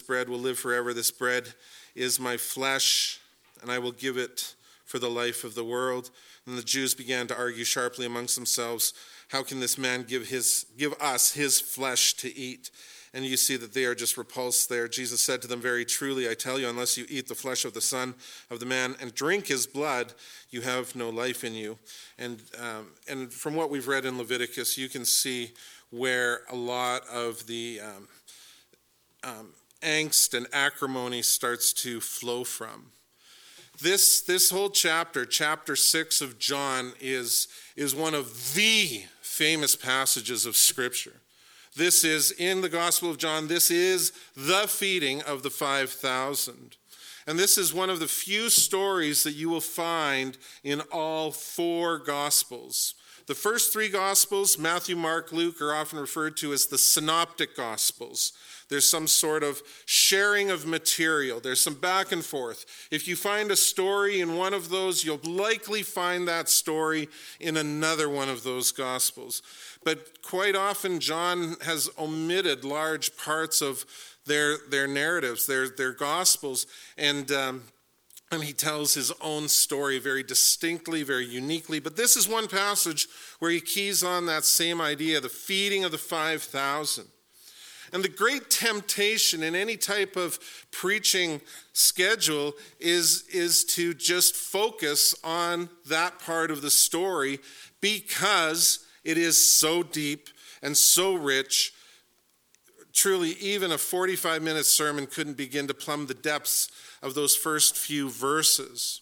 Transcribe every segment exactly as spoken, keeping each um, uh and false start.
bread will live forever. This bread is my flesh, and I will give it for the life of the world. And the Jews began to argue sharply amongst themselves, how can this man give his give us his flesh to eat? And you see that they are just repulsed there. Jesus said to them, very truly, I tell you, unless you eat the flesh of the Son of the Man and drink his blood, you have no life in you. And um, and from what we've read in Leviticus, you can see where a lot of the um, um, angst and acrimony starts to flow from. This this whole chapter, chapter six of John, is, is one of the famous passages of Scripture. This is, in the Gospel of John, this is the feeding of the five thousand. And this is one of the few stories that you will find in all four Gospels. The first three Gospels, Matthew, Mark, Luke, are often referred to as the synoptic Gospels. There's some sort of sharing of material. There's some back and forth. If you find a story in one of those, you'll likely find that story in another one of those Gospels. But quite often, John has omitted large parts of their their narratives, their their Gospels, and um, and he tells his own story very distinctly, very uniquely. But this is one passage where he keys on that same idea, the feeding of the five thousand. And the great temptation in any type of preaching schedule is, is to just focus on that part of the story because it is so deep and so rich. Truly, even a forty-five minute sermon couldn't begin to plumb the depths of those first few verses.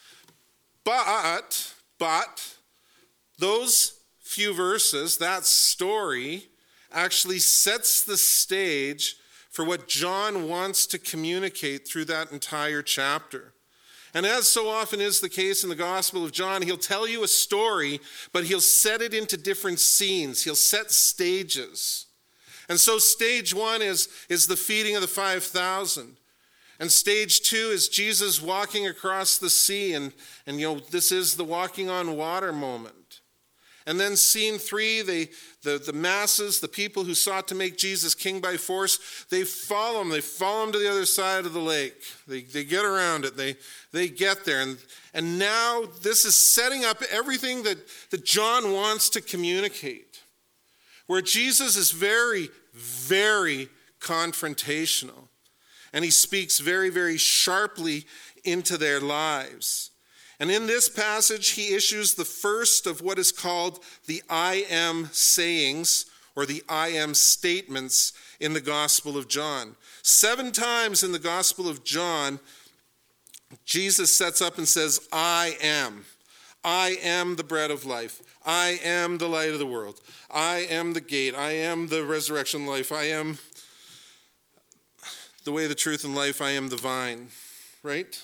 But, but, those few verses, that story, actually sets the stage for what John wants to communicate through that entire chapter. And as so often is the case in the Gospel of John, he'll tell you a story, but he'll set it into different scenes. He'll set stages. And so stage one is, is the feeding of the five thousand. And stage two is Jesus walking across the sea, and, and you know, this is the walking on water moment. And then scene three, they, the, the masses, the people who sought to make Jesus king by force, they follow him. They follow him to the other side of the lake. They, they get around it. They, they get there. And, and now this is setting up everything that, that John wants to communicate, where Jesus is very, very confrontational. And he speaks very, very sharply into their lives. And in this passage, he issues the first of what is called the I am sayings, or the I am statements in the Gospel of John. Seven times in the Gospel of John, Jesus sets up and says, I am. I am the bread of life. I am the light of the world. I am the gate. I am the resurrection life. I am the way, the truth, and life. I am the vine. Right?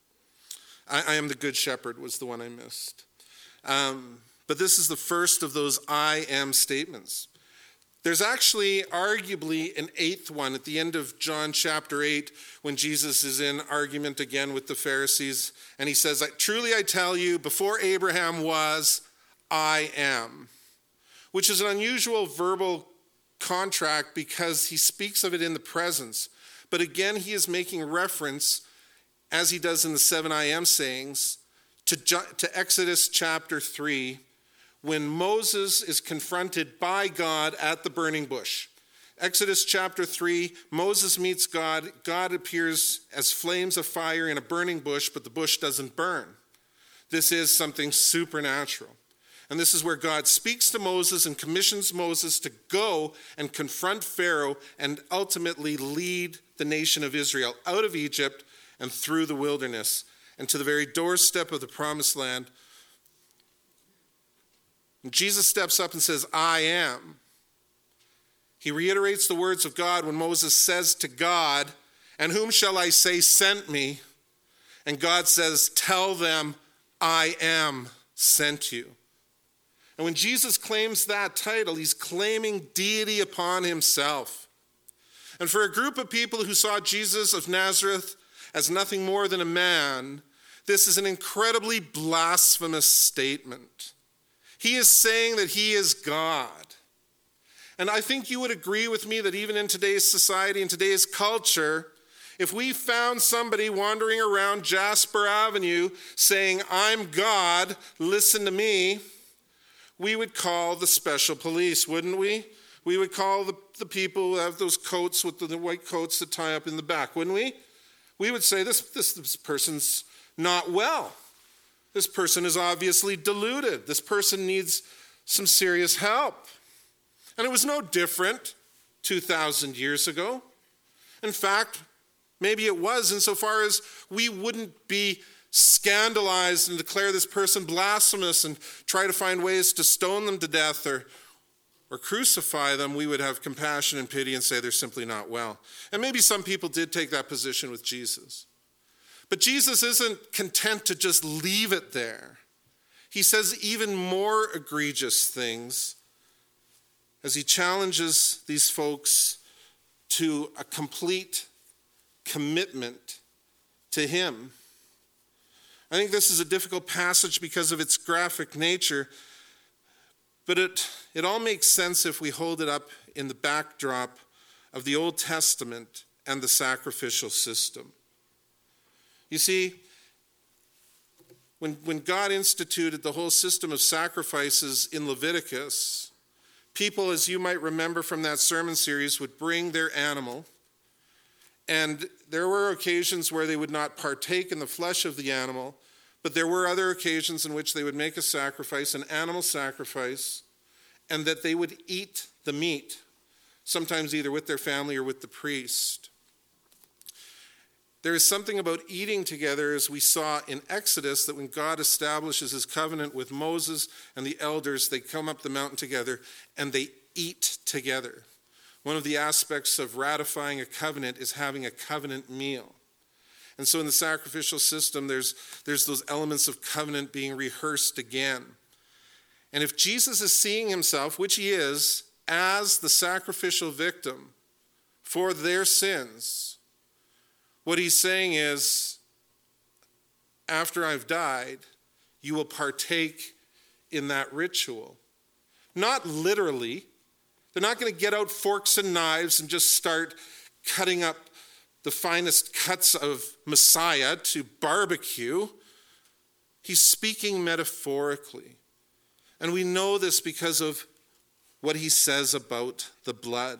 I, I am the good shepherd was the one I missed. Um, but this is the first of those I am statements. There's actually arguably an eighth one at the end of John chapter eight when Jesus is in argument again with the Pharisees. And he says, truly I tell you, before Abraham was, I am. Which is an unusual verbal contract because he speaks of it in the presence. But again, he is making reference, as he does in the seven I am sayings, to, to Exodus chapter three, when Moses is confronted by God at the burning bush. Exodus chapter three, Moses meets God. God appears as flames of fire in a burning bush, but the bush doesn't burn. This is something supernatural. And this is where God speaks to Moses and commissions Moses to go and confront Pharaoh and ultimately lead the nation of Israel out of Egypt and through the wilderness and to the very doorstep of the promised land. And Jesus steps up and says, I am. He reiterates the words of God when Moses says to God, and whom shall I say sent me? And God says, tell them, I am sent you. And when Jesus claims that title, he's claiming deity upon himself. And for a group of people who saw Jesus of Nazareth as nothing more than a man, this is an incredibly blasphemous statement. He is saying that he is God. And I think you would agree with me that even in today's society, in today's culture, if we found somebody wandering around Jasper Avenue saying, "I'm God, listen to me," we would call the special police, wouldn't we? We would call the, the people who have those coats with the, the white coats that tie up in the back, wouldn't we? We would say, this, this, this person's not well. This person is obviously deluded. This person needs some serious help. And it was no different two thousand years ago. In fact, maybe it was insofar as we wouldn't be scandalized and declare this person blasphemous and try to find ways to stone them to death or, or crucify them. We would have compassion and pity and say they're simply not well. And maybe some people did take that position with Jesus. But Jesus isn't content to just leave it there. He says even more egregious things as he challenges these folks to a complete commitment to him. I think this is a difficult passage because of its graphic nature, but it, it all makes sense if we hold it up in the backdrop of the Old Testament and the sacrificial system. You see, when, when God instituted the whole system of sacrifices in Leviticus, people, as you might remember from that sermon series, would bring their animal, and there were occasions where they would not partake in the flesh of the animal, but there were other occasions in which they would make a sacrifice, an animal sacrifice, and that they would eat the meat, sometimes either with their family or with the priest. There is something about eating together, as we saw in Exodus, that when God establishes his covenant with Moses and the elders, they come up the mountain together and they eat together. One of the aspects of ratifying a covenant is having a covenant meal. And so in the sacrificial system, there's, there's those elements of covenant being rehearsed again. And if Jesus is seeing himself, which he is, as the sacrificial victim for their sins, what he's saying is, after I've died, you will partake in that ritual. Not literally. They're not going to get out forks and knives and just start cutting up the finest cuts of Messiah to barbecue. He's speaking metaphorically. And we know this because of what he says about the blood.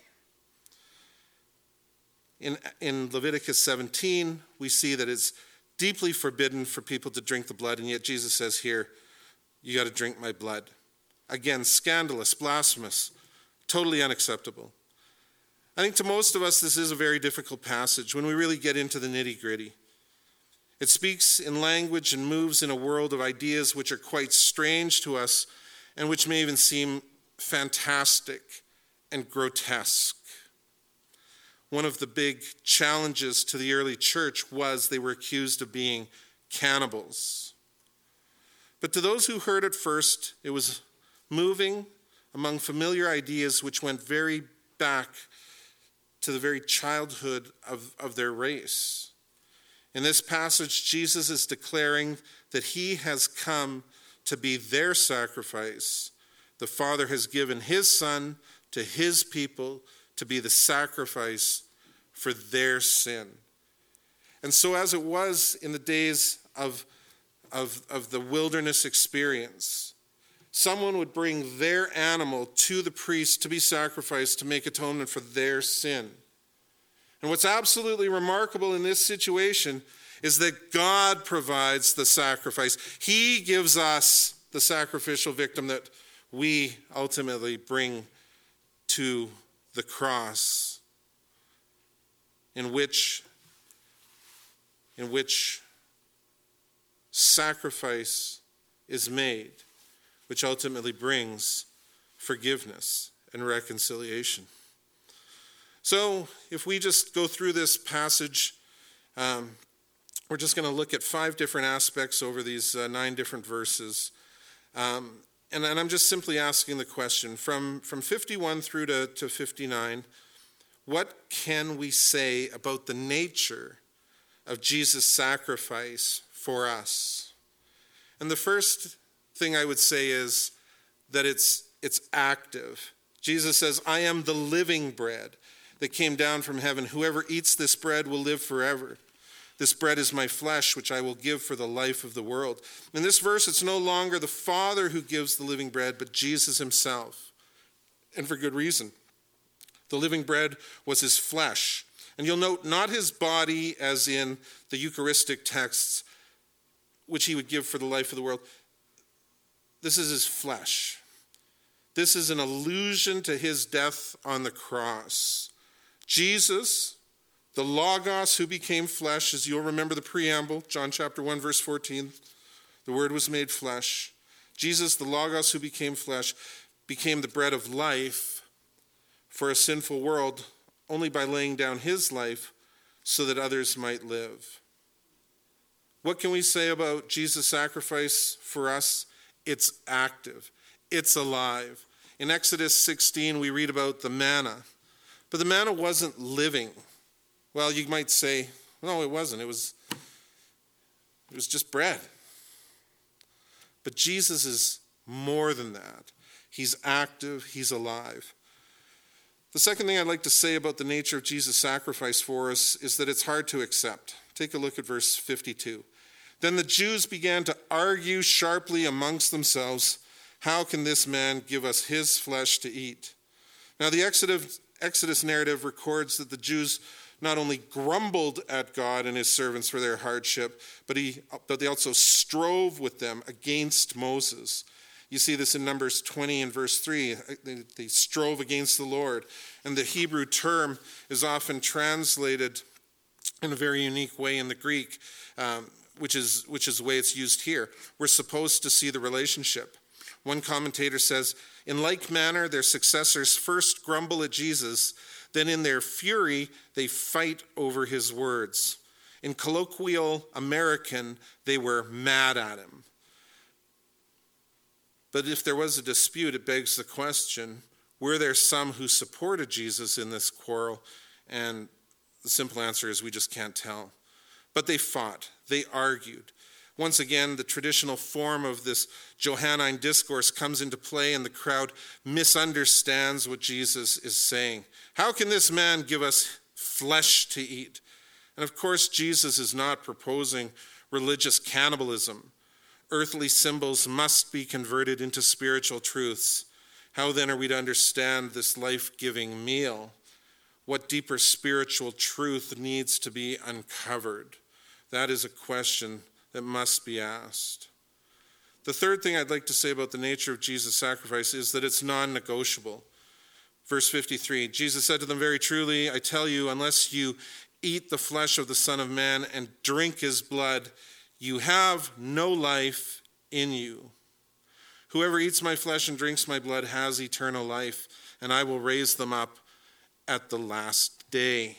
In, in Leviticus seventeen, we see that it's deeply forbidden for people to drink the blood, and yet Jesus says here, you got to drink my blood. Again, scandalous, blasphemous, totally unacceptable. I think to most of us, this is a very difficult passage when we really get into the nitty-gritty. It speaks in language and moves in a world of ideas which are quite strange to us and which may even seem fantastic and grotesque. One of the big challenges to the early church was they were accused of being cannibals. But to those who heard it first, it was moving among familiar ideas which went very back to the very childhood of, of their race. In this passage, Jesus is declaring that he has come to be their sacrifice. The Father has given his Son to his people to be the sacrifice for their sin. And so as it was in the days of, of, of the wilderness experience, someone would bring their animal to the priest to be sacrificed to make atonement for their sin. And what's absolutely remarkable in this situation is that God provides the sacrifice. He gives us the sacrificial victim that we ultimately bring to the cross, in which, in which sacrifice is made, which ultimately brings forgiveness and reconciliation. So if we just go through this passage, um, we're just going to look at five different aspects over these uh, nine different verses. Um, and, and I'm just simply asking the question, from, from fifty-one through to, to fifty-nine, what can we say about the nature of Jesus' sacrifice for us? And the first thing I would say is that it's, it's active. Jesus says, I am the living bread that came down from heaven. Whoever eats this bread will live forever. This bread is my flesh, which I will give for the life of the world. In this verse, it's no longer the Father who gives the living bread, but Jesus himself. And for good reason. The living bread was his flesh. And you'll note, not his body as in the Eucharistic texts, which he would give for the life of the world. This is his flesh. This is an allusion to his death on the cross. Jesus, the Logos who became flesh, as you'll remember the preamble, John chapter one, verse fourteen, the Word was made flesh. Jesus, the Logos who became flesh, became the bread of life for a sinful world only by laying down his life so that others might live. What can we say about Jesus' sacrifice for us? It's active. It's alive. In Exodus sixteen, we read about the manna. But the manna wasn't living. Well, you might say, no, it wasn't. It was, it was just bread. But Jesus is more than that. He's active. He's alive. The second thing I'd like to say about the nature of Jesus' sacrifice for us is that it's hard to accept. Take a look at verse fifty-two. Then the Jews began to argue sharply amongst themselves, how can this man give us his flesh to eat? Now the Exodus, Exodus narrative records that the Jews not only grumbled at God and his servants for their hardship, but, he, but they also strove with them against Moses. You see this in Numbers twenty and verse three. They, they strove against the Lord. And the Hebrew term is often translated in a very unique way in the Greek, um, which is, which is the way it's used here. We're supposed to see the relationship. One commentator says, in like manner, their successors first grumble at Jesus, then in their fury, they fight over his words. In colloquial American, they were mad at him. But if there was a dispute, it begs the question, were there some who supported Jesus in this quarrel? And the simple answer is we just can't tell. But they fought, they argued. Once again, the traditional form of this Johannine discourse comes into play, and the crowd misunderstands what Jesus is saying. How can this man give us flesh to eat? And of course, Jesus is not proposing religious cannibalism. Earthly symbols must be converted into spiritual truths. How then are we to understand this life-giving meal? What deeper spiritual truth needs to be uncovered? That is a question that must be asked. The third thing I'd like to say about the nature of Jesus' sacrifice is that it's non-negotiable. Verse fifty-three, Jesus said to them, very truly, I tell you, unless you eat the flesh of the Son of Man and drink his blood, you have no life in you. Whoever eats my flesh and drinks my blood has eternal life, and I will raise them up at the last day.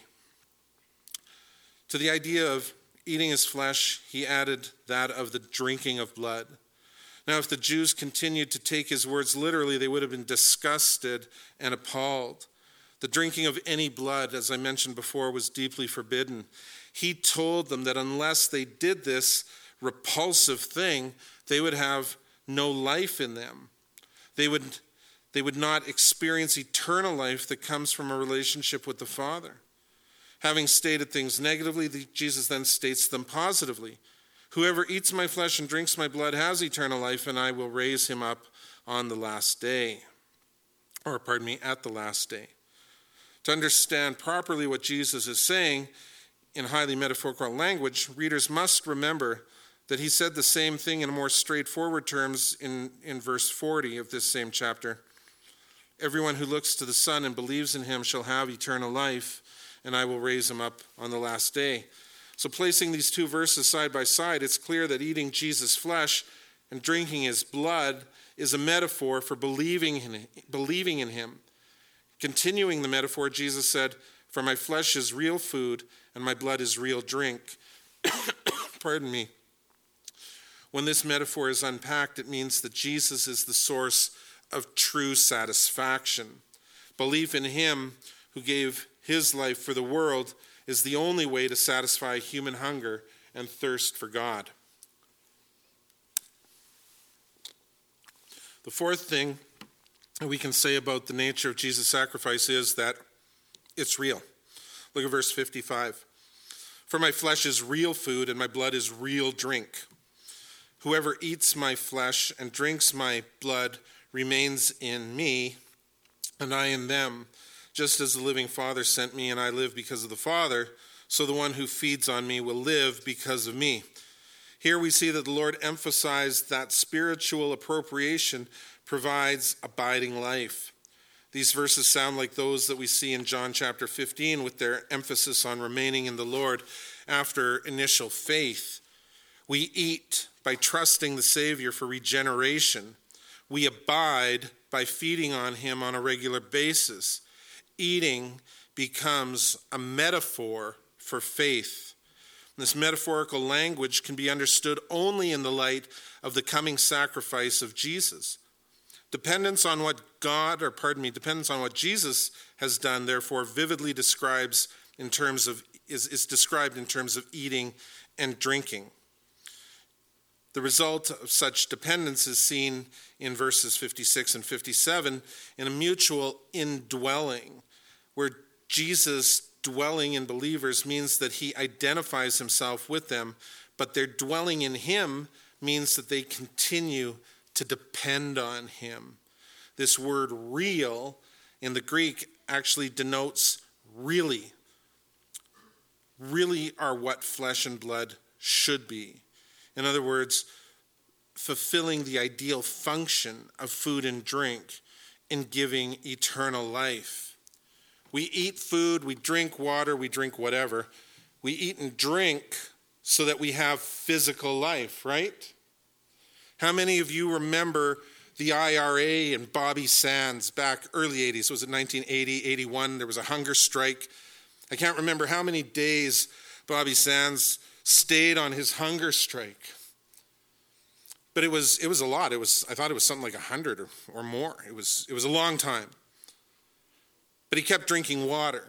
To the idea of eating his flesh, he added that of the drinking of blood. Now, if the Jews continued to take his words literally, they would have been disgusted and appalled. The drinking of any blood, as I mentioned before, was deeply forbidden. He told them that unless they did this repulsive thing, they would have no life in them. They would, they would not experience eternal life that comes from a relationship with the Father. Having stated things negatively, Jesus then states them positively. Whoever eats my flesh and drinks my blood has eternal life, and I will raise him up on the last day. Or, pardon me, at the last day. To understand properly what Jesus is saying in highly metaphorical language, readers must remember that he said the same thing in more straightforward terms in, in verse forty of this same chapter. Everyone who looks to the Son and believes in him shall have eternal life, and I will raise him up on the last day. So placing these two verses side by side, it's clear that eating Jesus' flesh and drinking his blood is a metaphor for believing in, believing in him. Continuing the metaphor, Jesus said, for my flesh is real food and my blood is real drink. Pardon me. When this metaphor is unpacked, it means that Jesus is the source of true satisfaction. Belief in him who gave his life for the world is the only way to satisfy human hunger and thirst for God. The fourth thing we can say about the nature of Jesus' sacrifice is that it's real. Look at verse fifty-five. For my flesh is real food and my blood is real drink. Whoever eats my flesh and drinks my blood remains in me, and I in them. Just as the living Father sent me and I live because of the Father, so the one who feeds on me will live because of me. Here we see that the Lord emphasized that spiritual appropriation provides abiding life. These verses sound like those that we see in John chapter fifteen with their emphasis on remaining in the Lord after initial faith. We eat by trusting the Savior for regeneration. We abide by feeding on him on a regular basis. Eating becomes a metaphor for faith. This metaphorical language can be understood only in the light of the coming sacrifice of Jesus. Dependence on what God, or pardon me, dependence on what Jesus has done, therefore, vividly describes in terms of is, is described in terms of eating and drinking. The result of such dependence is seen in verses fifty-six and fifty-seven in a mutual indwelling, where Jesus dwelling in believers means that he identifies himself with them, but their dwelling in him means that they continue to depend on him. This word real in the Greek actually denotes really. Really are what flesh and blood should be. In other words, fulfilling the ideal function of food and drink in giving eternal life. We eat food, we drink water, we drink whatever. We eat and drink so that we have physical life, right? How many of you remember the I R A and Bobby Sands back early eighties? Was it nineteen eighty, eighty-one? There was a hunger strike. I can't remember how many days Bobby Sands stayed on his hunger strike. But it was it was a lot. It was I thought it was something like a hundred or, or more. It was it was a long time. But he kept drinking water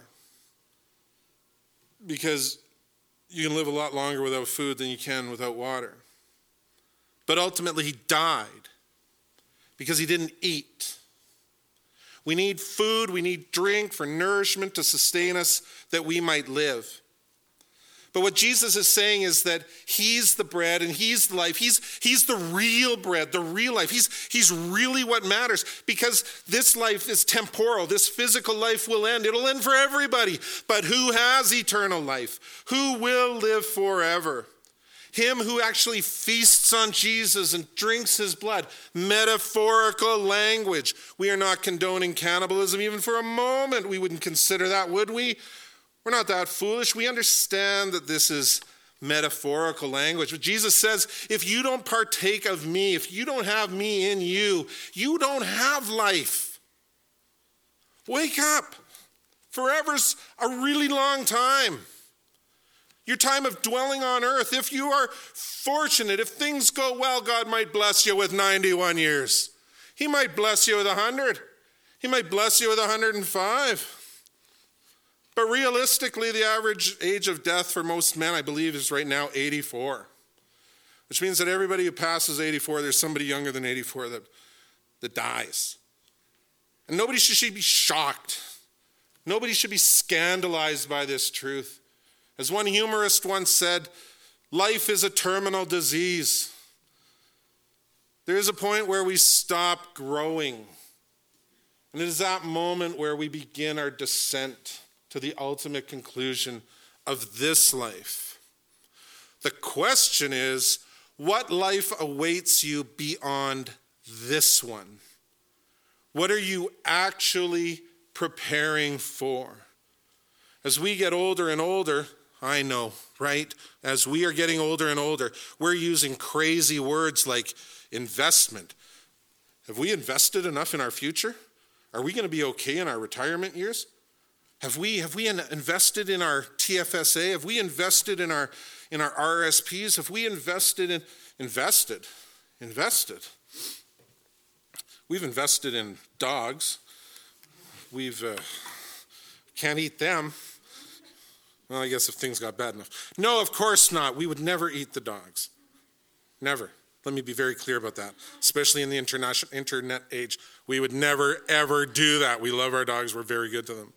because you can live a lot longer without food than you can without water. But ultimately he died because he didn't eat. We need food, we need drink for nourishment to sustain us that we might live. But what Jesus is saying is that he's the bread and he's the life. He's, he's the real bread, the real life. He's, he's really what matters, because this life is temporal. This physical life will end. It'll end for everybody. But who has eternal life? Who will live forever? Him who actually feasts on Jesus and drinks his blood. Metaphorical language. We are not condoning cannibalism even for a moment. We wouldn't consider that, would we? We're not that foolish. We understand that this is metaphorical language. But Jesus says, if you don't partake of me, if you don't have me in you, you don't have life. Wake up. Forever's a really long time. Your time of dwelling on earth, if you are fortunate, if things go well, God might bless you with ninety-one years. He might bless you with one hundred. He might bless you with one hundred five. But realistically, the average age of death for most men, I believe, is right now eighty-four. Which means that everybody who passes eighty-four, there's somebody younger than eighty-four that, that dies. And nobody should be shocked. Nobody should be scandalized by this truth. As one humorist once said, life is a terminal disease. There is a point where we stop growing. And it is that moment where we begin our descent to the ultimate conclusion of this life. The question is, what life awaits you beyond this one? What are you actually preparing for? As we get older and older, I know, right? As we are getting older and older, we're using crazy words like investment. Have we invested enough in our future? Are we going to be okay in our retirement years? Have we have we invested in our T F S A? Have we invested in our in our R S Ps? Have we invested in invested invested? We've invested in dogs. We've uh, can't eat them. Well, I guess if things got bad enough. No, of course not. We would never eat the dogs. Never. Let me be very clear about that, especially in the interna- internet age. We would never, ever do that. We love our dogs. We're very good to them.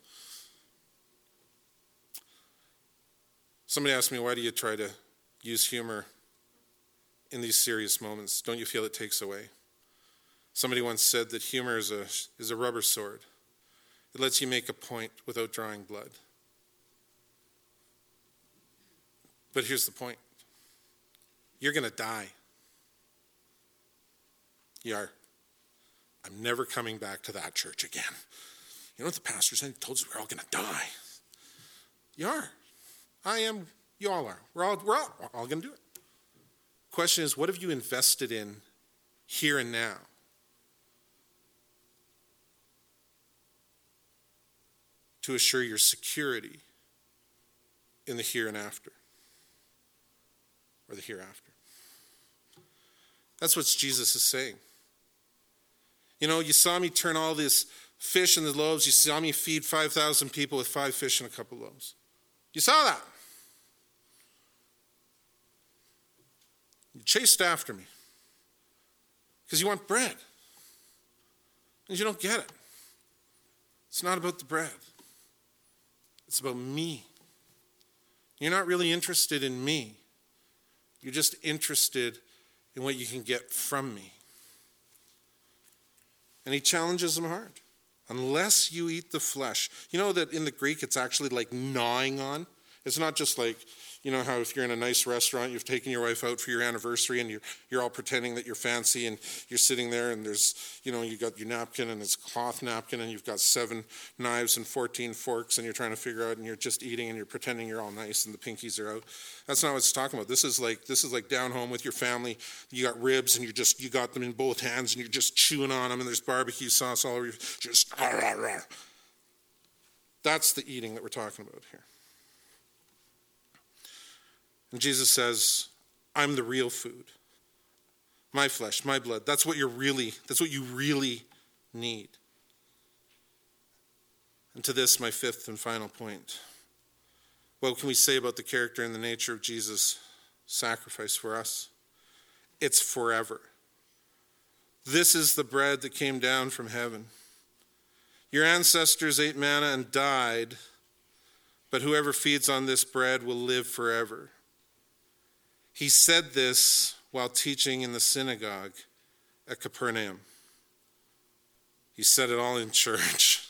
Somebody asked me, why do you try to use humor in these serious moments? Don't you feel it takes away? Somebody once said that humor is a, is a rubber sword. It lets you make a point without drawing blood. But here's the point. You're going to die. You are. I'm never coming back to that church again. You know what the pastor said? He told us we're all going to die. You are. I am. You all are. We're all, we're all, we're all going to do it. Question is, what have you invested in here and now? To assure your security in the here and after. Or the hereafter. That's what Jesus is saying. You know, you saw me turn all this fish and the loaves. You saw me feed five thousand people with five fish and a couple loaves. You saw that. You chased after me. Because you want bread. And you don't get it. It's not about the bread. It's about me. You're not really interested in me. You're just interested in what you can get from me. And he challenges them hard. Unless you eat the flesh. You know that in the Greek it's actually like gnawing on? It's not just like, you know how if you're in a nice restaurant, you've taken your wife out for your anniversary and you're, you're all pretending that you're fancy and you're sitting there and there's, you know, you got your napkin and it's a cloth napkin and you've got seven knives and fourteen forks and you're trying to figure out and you're just eating and you're pretending you're all nice and the pinkies are out. That's not what it's talking about. This is like, this is like down home with your family. You got ribs and you just, you got them in both hands and you're just chewing on them and there's barbecue sauce all over you. Just, rah, rah, rah. That's the eating that we're talking about here. And Jesus says, I'm the real food. My flesh, my blood. That's what you're really, that's what you really need. And to this, my fifth and final point. What can we say about the character and the nature of Jesus' sacrifice for us? It's forever. This is the bread that came down from heaven. Your ancestors ate manna and died, but whoever feeds on this bread will live forever. He said this while teaching in the synagogue at Capernaum. He said it all in church.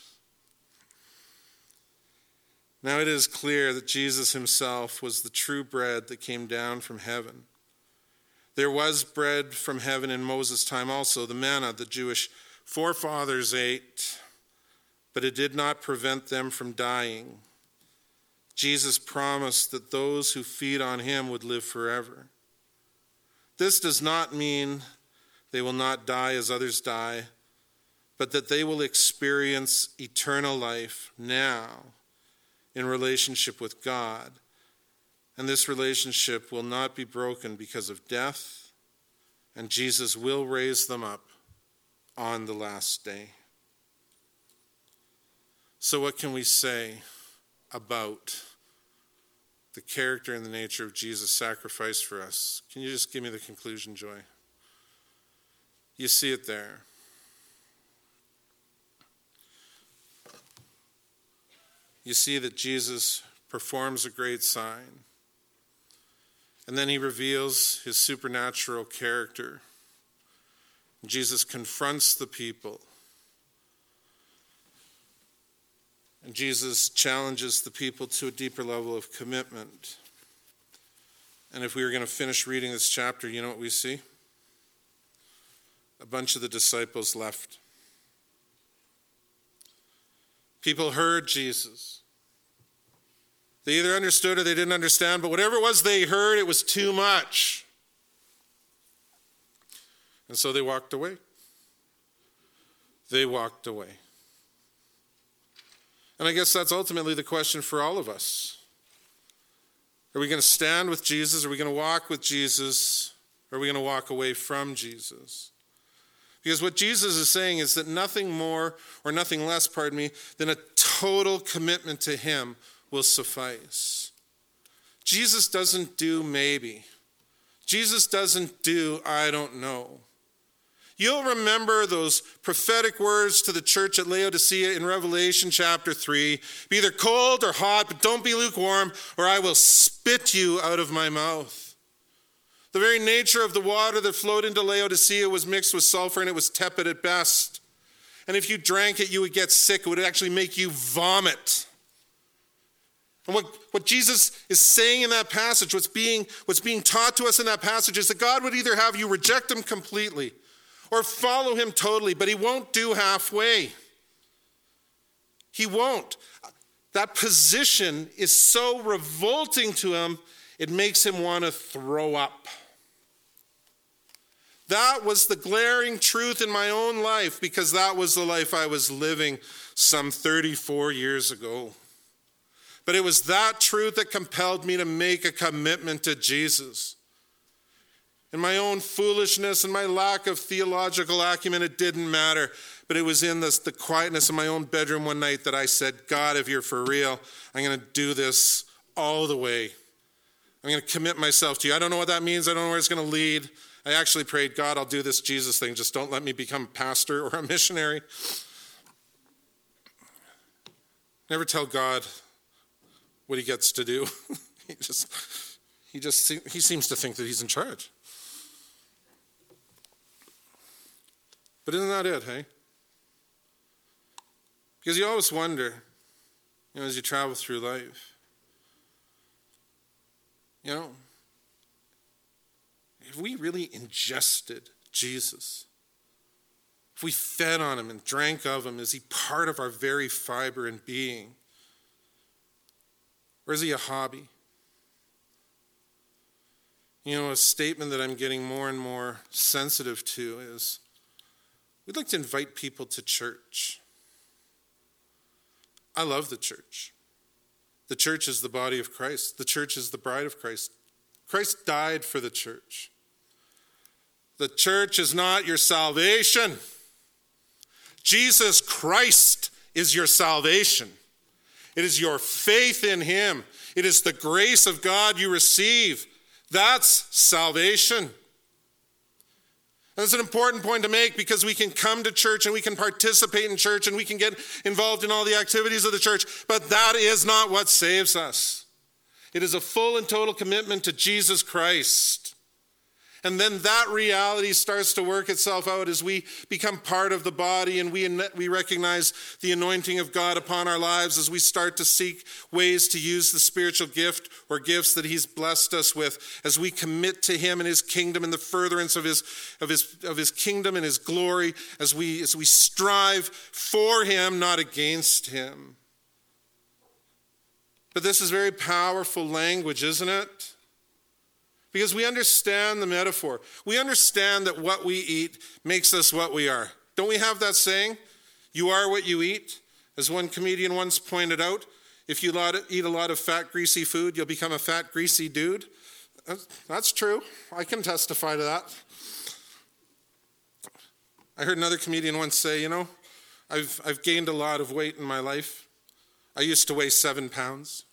Now it is clear that Jesus himself was the true bread that came down from heaven. There was bread from heaven in Moses' time also, the manna the Jewish forefathers ate, but it did not prevent them from dying. Jesus promised that those who feed on him would live forever. This does not mean they will not die as others die, but that they will experience eternal life now in relationship with God. And this relationship will not be broken because of death, and Jesus will raise them up on the last day. So what can we say about the character and the nature of Jesus' sacrifice for us? Can you just give me the conclusion, Joy? You see it there. You see that Jesus performs a great sign. And then he reveals his supernatural character. Jesus confronts the people. And Jesus challenges the people to a deeper level of commitment. And if we were going to finish reading this chapter, you know what we see? A bunch of the disciples left. People heard Jesus. They either understood or they didn't understand, but whatever it was they heard, it was too much. And so they walked away. They walked away. And I guess that's ultimately the question for all of us. Are we going to stand with Jesus? Are we going to walk with Jesus? Or are we going to walk away from Jesus? Because what Jesus is saying is that nothing more or nothing less, pardon me, than a total commitment to him will suffice. Jesus doesn't do maybe. Jesus doesn't do, I don't know. You'll remember those prophetic words to the church at Laodicea in Revelation chapter three. Be either cold or hot, but don't be lukewarm, or I will spit you out of my mouth. The very nature of the water that flowed into Laodicea was mixed with sulfur, and it was tepid at best. And if you drank it, you would get sick. It would actually make you vomit. And what, what Jesus is saying in that passage, what's being, what's being taught to us in that passage is that God would either have you reject him completely or follow him totally, but he won't do halfway. He won't. That position is so revolting to him, it makes him want to throw up. That was the glaring truth in my own life, because that was the life I was living some thirty-four years ago. But it was that truth that compelled me to make a commitment to Jesus. In my own foolishness and my lack of theological acumen, it didn't matter. But it was in this, the quietness of my own bedroom one night that I said, God, if you're for real, I'm going to do this all the way. I'm going to commit myself to you. I don't know what that means. I don't know where it's going to lead. I actually prayed, God, I'll do this Jesus thing. Just don't let me become a pastor or a missionary. Never tell God what he gets to do. he just, he just, he seems to think that he's in charge. But isn't that it, hey? Because you always wonder, you know, as you travel through life, you know, if we really ingested Jesus, if we fed on him and drank of him, is he part of our very fiber and being? Or is he a hobby? You know, a statement that I'm getting more and more sensitive to is, we'd like to invite people to church. I love the church. The church is the body of Christ. The church is the bride of Christ. Christ died for the church. The church is not your salvation. Jesus Christ is your salvation. It is your faith in him. It is the grace of God you receive. That's salvation. That's an important point to make, because we can come to church and we can participate in church and we can get involved in all the activities of the church, but that is not what saves us. It is a full and total commitment to Jesus Christ. And then that reality starts to work itself out as we become part of the body and we, we recognize the anointing of God upon our lives, as we start to seek ways to use the spiritual gift or gifts that he's blessed us with, as we commit to him and his kingdom and the furtherance of his, of his, of his kingdom and his glory, as we, as we strive for him, not against him. But this is very powerful language, isn't it? Because we understand the metaphor. We understand that what we eat makes us what we are. Don't we have that saying? You are what you eat. As one comedian once pointed out, if you eat a lot of fat, greasy food, you'll become a fat, greasy dude. That's true. I can testify to that. I heard another comedian once say, you know, I've, I've gained a lot of weight in my life. I used to weigh seven pounds.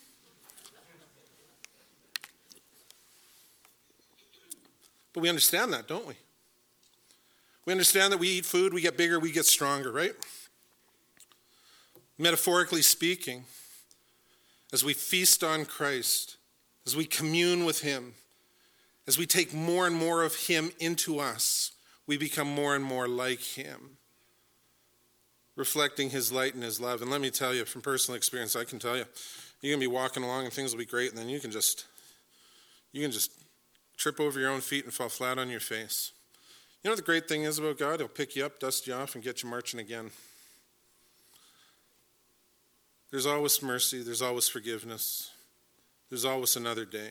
But we understand that, don't we? We understand that we eat food, we get bigger, we get stronger, right? Metaphorically speaking, as we feast on Christ, as we commune with him, as we take more and more of him into us, we become more and more like him, reflecting his light and his love. And let me tell you, from personal experience, I can tell you, you're going to be walking along and things will be great, and then you can just, you can just trip over your own feet and fall flat on your face. You know what the great thing is about God? He'll pick you up, dust you off, and get you marching again. There's always mercy. There's always forgiveness. There's always another day.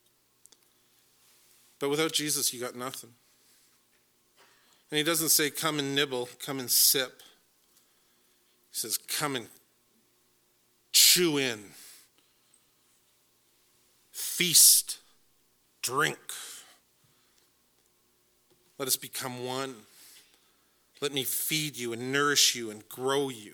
But without Jesus, you got nothing. And he doesn't say, come and nibble, come and sip. He says, come and chew in. Feast. Drink. Let us become one. Let me feed you and nourish you and grow you.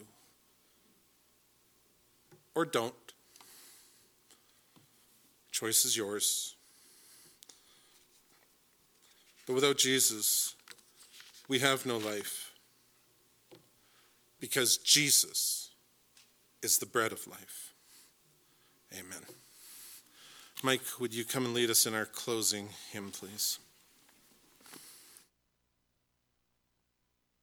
Or don't. Choice is yours. But without Jesus, we have no life, because Jesus is the bread of life. Amen. Mike, would you come and lead us in our closing hymn, please?